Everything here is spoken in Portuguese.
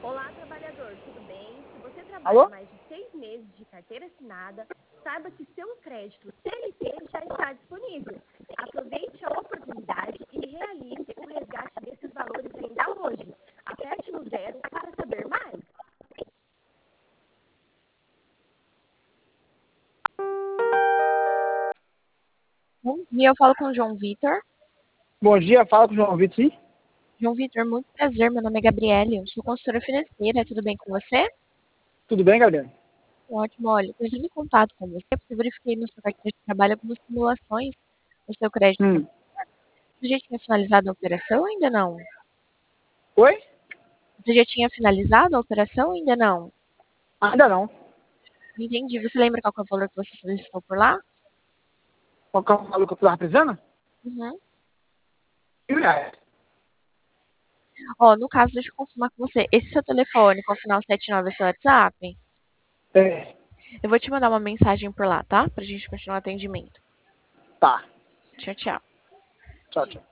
Olá, trabalhador, tudo bem? Se você trabalha Alô? mais de 6 meses de carteira assinada, saiba que seu crédito CLT já está disponível. Aproveite a oportunidade e realize o resgate desses valores ainda hoje. Aperte no 0 para saber mais. Bom dia, eu falo com o João Vitor. Bom dia, fala com o João Vitor, sim? João Vitor, muito prazer, meu nome é Gabriele, eu sou consultora financeira, tudo bem com você? Tudo bem, Gabriel? Ótimo, olha, eu entrei em contato com você porque eu verifiquei na sua carteira de trabalho algumas simulações do seu crédito. Você já tinha finalizado a operação ou ainda não? Oi? Você já tinha finalizado a operação ou ainda não? Ainda não. Entendi. Você lembra qual que é o valor que você solicitou por lá? Qual que é o valor que eu estava precisando? Uhum. R$ 1.000. Ó, no caso, deixa eu confirmar com você. Esse seu telefone com o final 79 é seu WhatsApp? É, Eu vou te mandar uma mensagem por lá, tá? Pra gente continuar o atendimento. tá. Tchau, tchau. Tchau, tchau.